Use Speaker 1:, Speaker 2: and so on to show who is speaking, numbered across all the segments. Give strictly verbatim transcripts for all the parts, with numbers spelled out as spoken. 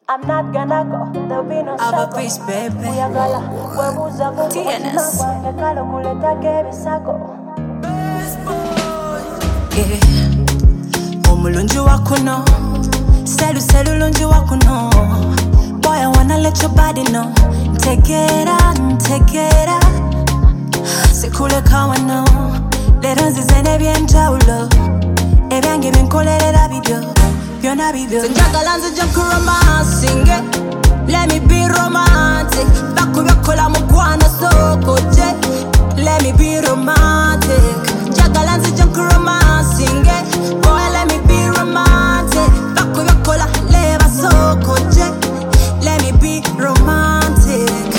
Speaker 1: I'm not gonna go, there'll be no
Speaker 2: Have a
Speaker 1: struggle.
Speaker 2: peace, baby.
Speaker 1: Kuyagala, webuza kuko
Speaker 2: T N S.
Speaker 1: nekalo kuleta kebisako.
Speaker 2: Yeah. Omulungi wakuno, selu selu lungi wakuno. Boy, I wanna let your body know. Take it out, take it out. Sikule kawano, lero nzizene byenjawulo. Ebyange binkolerera bibyo, byonna bibyo. Njagala nzija kuromancing. Let me be romantic. Bakubyakola mugwana sokoje. Let me be romantic. Njagala nzija kuromancing. Boy, let me be romantic. Bakubyakola leba sokoje. Let me be romantic.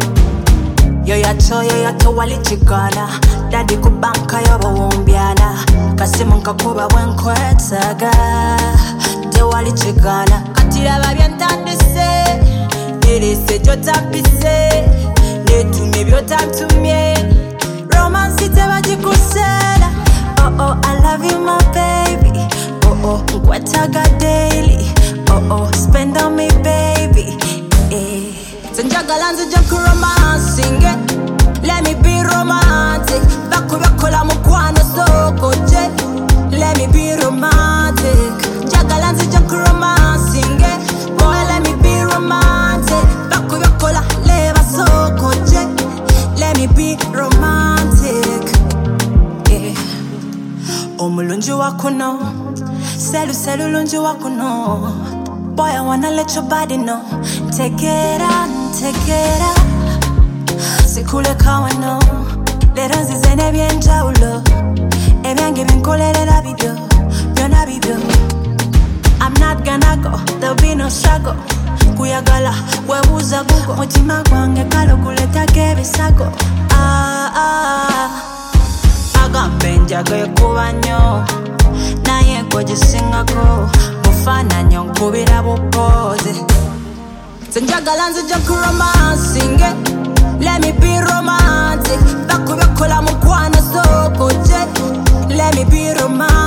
Speaker 2: Yo yacho yo yato walichigana. Daddy kubanka yobo wumbyana. Kasimu nkakuba wenkwetaga. De walichigana. Katira babyantandise. Nirese jotapise. Netumye byotantumye. Romance itebagikusera. Oh oh, I love you my baby. Oh oh, nkwetaga daily. Oh oh, spend on me baby. Eh. Njagala nzija kuromancing. Let me be romantic. Bakubyakola mugwana sokoje. Let me be romantic. Njagala nzija kuromancing. Boy, let me be romantic. Bakubyakola leba sokoje. Let me be romantic. Yeah. Omulungi wakuno, selu selu lungi wakuno. Boy, I wanna let your body know. Take it out, take it out. Sikule kawano, lero nzizene byenjawulo. Ebyange binkolerera bibyo, byonna bibyo. I'm not gonna go, there'll be no struggle. Kuyagala, webuza gugo. Mutima gwange kalo kuleta kebisako. Ah ah. Agambe njagaye kuba nnyo, naye nkwegisingako. Mufaananyi onkubira bupoze. Njagala nzija kuromancing. Let me be romantic. Bakubyakola mugwana sokoje. Let me be romantic.